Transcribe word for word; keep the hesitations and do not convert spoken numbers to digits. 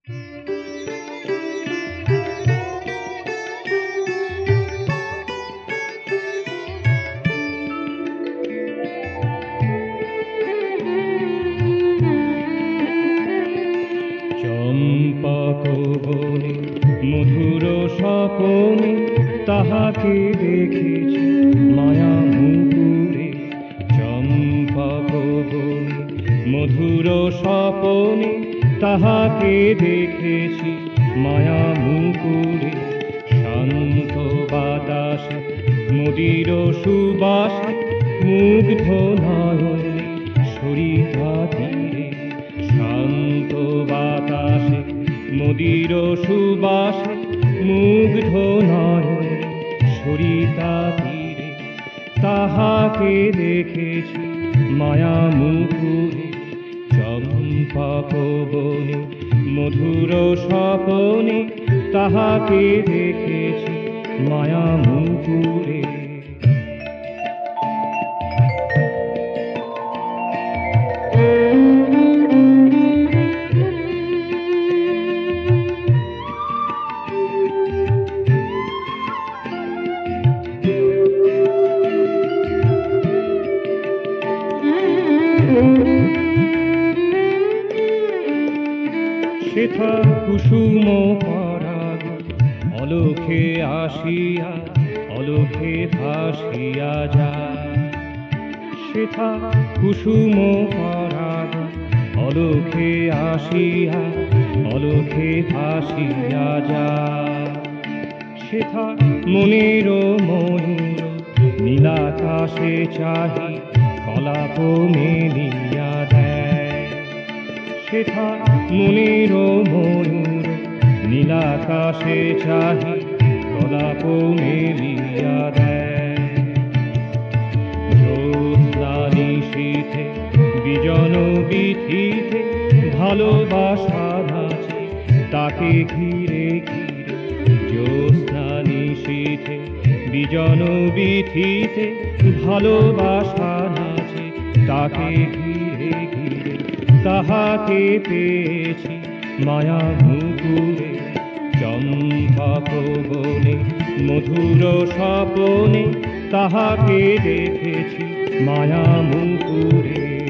চম্পক বনে মধুর স্বপনে তাহাকে দেখেছি মায়া মুকুরে। চম্পক বনে মধুর স্বপনে তাহাকে দেখেছি মায়া মুকুরে। শান্ত বাতাসে মদির সুবাসে মুগ্ধ নয়নে সরিতা তীরে। শান্ত বাতাসে মদির সুবাসে মুগ্ধ নয়নে সরিতা তীরে তাহাকে দেখেছি মায়া মুকুরে। চম্পক বনে মধুর স্বপনে তাহাকে দেখেছি মায়া মুকুরে। সেথা কুসুম পরাগ অলখে আসিয়া অলখে ভাসিয়া যায়। সেথা কুসুম পরাগ অলখে আসিয়া অলখে ভাসিয়া যায়। সেথা মনের ময়ূর নীলাকাশে চাহি কলাপ মেলিয়া দেয়। সেথা মনের ময়ূর নীলাকাশে চাহি কলাপ মেলিয়া দেয়। জ্যোৎস্না নিশীথে বিজন বীথিতে ভালোবাসা নাচে তাকে ঘিরে ঘিরে। জ্যোৎস্না নিশীথে বিজন বীথিতে ভালোবাসা নাচে তাকে ঘিরে ঘিরে তাহাকে পেয়েছি মায়া মুকুরে। চম্পক বনে মধুর স্বপনে তাহাকে দেখেছি মায়া মুকুরে।